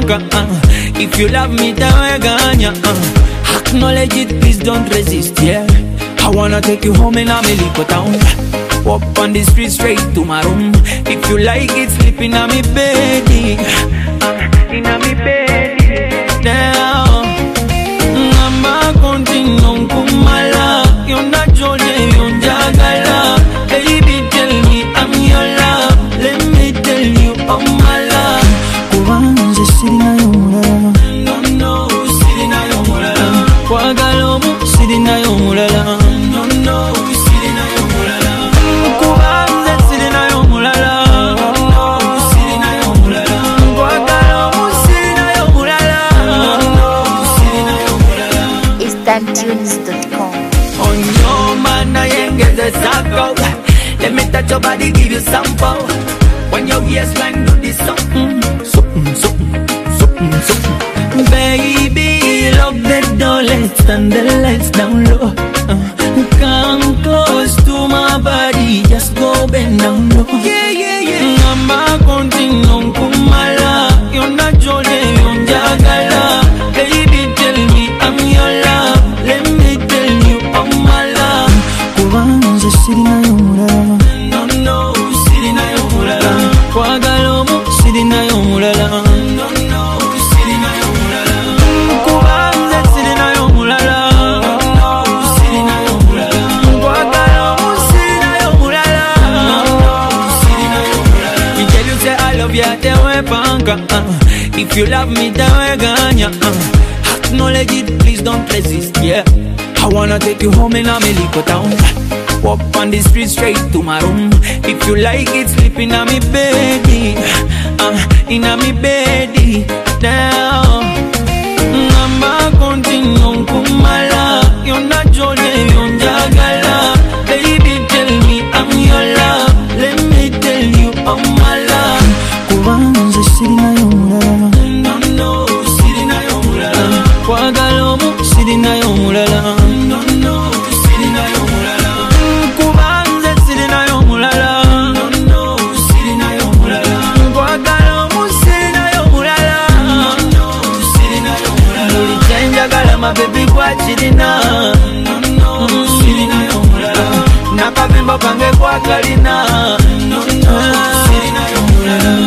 panka. If you love me, taweganya. Acknowledge it, please don't resist, yeah. I wanna take you home in a Meliko town. Walk on the street straight to my room. If you like it, sleep in a me bed. In a me bed. Now, Mama continue kumala. You're not jolly, you're jagala. Baby, tell me I'm your love. Let me tell you I'm my love. Kubanza sirina yomulala. No, no, sirina yomulala. Kwagalomu sirina yomulala. No, no, sirina yomulala. Kubanza sirina yomulala. No, sirina yomulala. Kwagalomu sirina yomulala. No, sirina yomulala. InstantTunes.com. On your man, I ain't get the circle. Let me touch your body, give you some power. When your waistline do this something, something, something, something, something. Baby, lock the door, let's turn the lights down low. Come close to my body, just go bend down low. Yeah, yeah, yeah. Mama continue kumala. You're not jolly, you're jagala. Baby, tell me I'm your love. Let me tell you I'm my love. Kubanza sirina yomulala. No, no, sirina yomulala. Kwagalomu sirina yomulala. No, no, sirina yomulala. Kubanza sirina yomulala. No, sirina yomulala. Kwagalomu sirina yomulala. No, sirina yomulala. Me tell you say I love you, tewe panka. If you love me, taweganya. Acknowledge it, please don't resist, yeah. I wanna take you home in a Meliko town. Walk on the street straight to my room. If you like it, sleep in a me bed. In a me bed. Now, Mama continue kumala. You're not jolly, you're jagala. Baby, tell me I'm your love. Let me tell you I'm my love. Kubanza sirina yomulala. No, no, sirina yomulala. Kwagalomu sirina yomulala. No, no, sirina yomulala. Kubanza sirina yomulala. No, no, sirina yomulala. Kwagalomu sirina yomulala. No, no, sirina yomulala. Uli chanjagala my baby kwa chirina. No, no, sirina yomulala. Nakavimba kange kwa kalina. No, no, sirina yomulala.